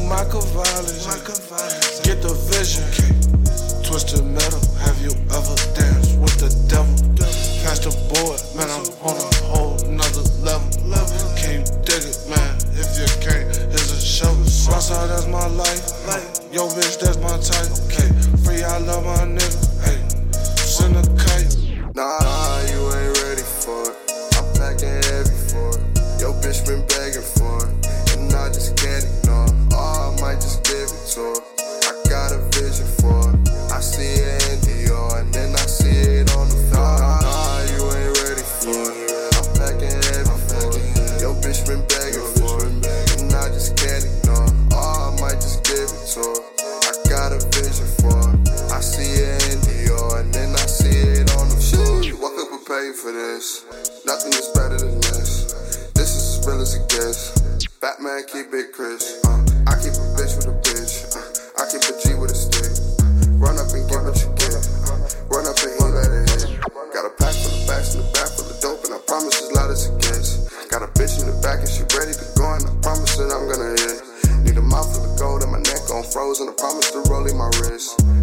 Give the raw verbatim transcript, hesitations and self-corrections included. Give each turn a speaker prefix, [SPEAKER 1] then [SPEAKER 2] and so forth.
[SPEAKER 1] Machiavelli. Get the vision. Twisted metal. Have you ever danced with the devil? Pass the board, man. I'm on a whole nother level. Can you dig it, man? If you can't, here's a shovel. Southside, that's my life. Yo, bitch, that's my type. Free, I love my nigga. Hey, send a kite.
[SPEAKER 2] Nah, you ain't ready for it. I'm packing heavy for it. Yo, bitch been begging for it, and I just can't ignore. Oh, I might just give it to her. I got a vision for it. I see it in Dior, and then I see it on the floor. Nah, nah, you ain't ready for it. I'm packing heavy for it. Yo, bitch been begging for it, and I just can't ignore. Oh, I might just give it to her. I got a vision for it. I see it in Dior, and then I see it on the floor. What could prepare you for this? Nothing is better than this. This is as real as it gets. Batman keep it crisp. Uh, I keep a bitch with a bitch. Uh, I keep a G with a stick. Run up and get what you get. Uh, run up and eat, let it hit. Got a pack full of bags in the back full of dope, and I promise as loud as it gets. Got a bitch in the back and she ready to go, and I promise that I'm gonna hit. Need a mouth full of gold and my neck on froze, and I promise to roll in my wrist.